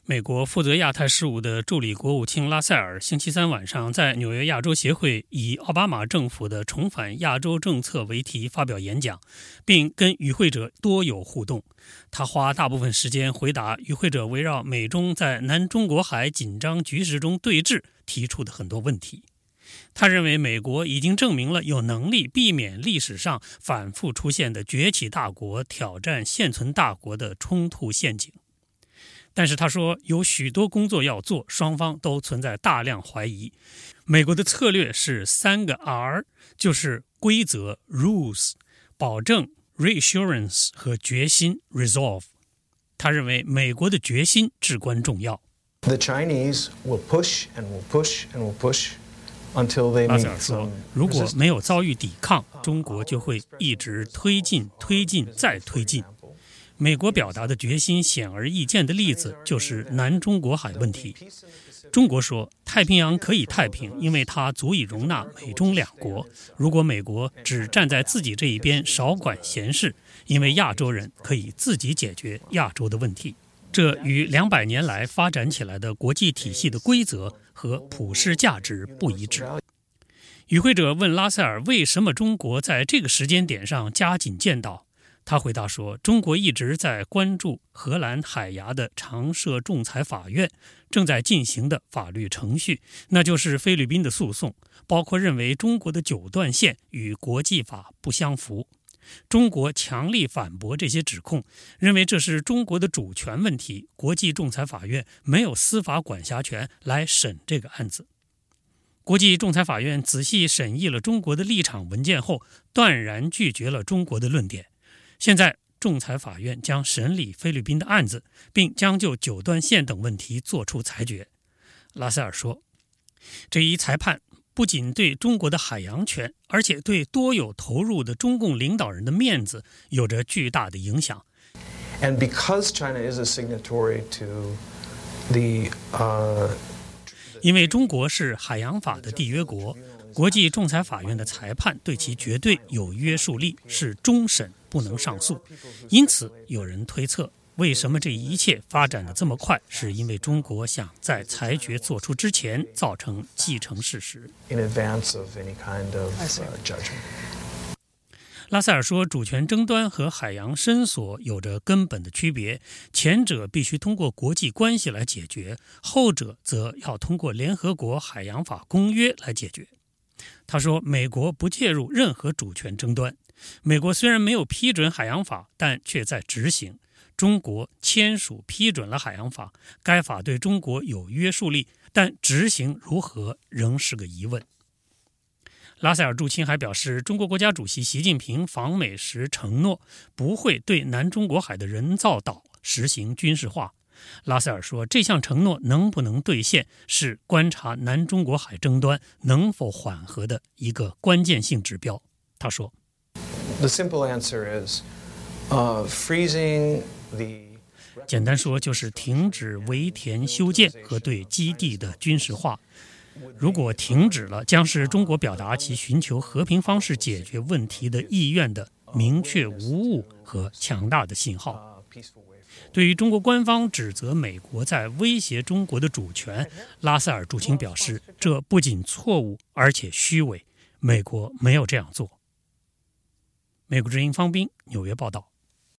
美国负责亚太事务的助理国务卿拉塞尔星期三晚上在纽约亚洲协会以奥巴马政府的重返亚洲政策为题发表演讲，并跟与会者多有互动。他花大部分时间回答与会者围绕美中在南中国海紧张局势中对峙提出的很多问题。他认为美国已经证明了有能力避免历史上反复出现的崛起大国挑战现存大国的冲突陷阱。但是他说有许多工作要做，双方都存在大量怀疑。美国的策略是3个 R， 就是规则 rules、保证 reassurance 和决心 resolve。他认为美国的决心至关重要。 The Chinese will push and will push and will push until they 拉塞尔 meet 说 some 如果 resistance. 没有遭遇抵抗，中国就会一直推进再推进。美国表达的决心显而易见的例子就是南中国海问题。中国说太平洋可以太平，因为它足以容纳美中两国。如果美国只站在自己这一边，少管闲事，因为亚洲人可以自己解决亚洲的问题。这与200年来发展起来的国际体系的规则和普世价值不一致。与会者问拉塞尔为什么中国在这个时间点上加紧建岛。他回答说，中国一直在关注荷兰海牙的常设仲裁法院正在进行的法律程序，那就是菲律宾的诉讼，包括认为中国的9段线与国际法不相符。中国强力反驳这些指控，认为这是中国的主权问题，国际仲裁法院没有司法管辖权来审这个案子。国际仲裁法院仔细审议了中国的立场文件后，断然拒绝了中国的论点。现在仲裁法院将审理菲律宾的案子，并将就9段线等问题作出裁决。拉塞尔说，这一裁判不仅对中国的海洋权，而且对多有投入的中共领导人的面子有着巨大的影响。 And because China is a signatory to the 因为中国是海洋法的缔约国，国际仲裁法院的裁判对其绝对有约束力，是终审，不能上诉。因此有人推测，为什么这一切发展得这么快，是因为中国想在裁决做出之前造成既成事实。 in advance of any kind of judgment. 拉塞尔说，主权争端和海洋申索有着根本的区别，前者必须通过国际关系来解决，后者则要通过联合国海洋法公约来解决。他说，美国不介入任何主权争端。美国虽然没有批准海洋法，但却在执行。中国签署批准了海洋法，该法对中国有约束力，但执行如何仍是个疑问。拉塞尔驻青还表示，中国国家主席习近平访美时承诺不会对南中国海的人造岛实行军事化。拉塞尔说，这项承诺能不能兑现，是观察南中国海争端能否缓和的一个关键性指标。他说 The simple answer is freezing the 简单说就是停止围田修建和对基地的军事化。如果停止了，将是中国表达其寻求和平方式解决问题的意愿的明确无误和强大的信号。对于中国官方指责美国在威胁中国的主权，拉塞尔驻青表示，这不仅错误，而且虚伪，美国没有这样做。美国之音方斌纽约报道。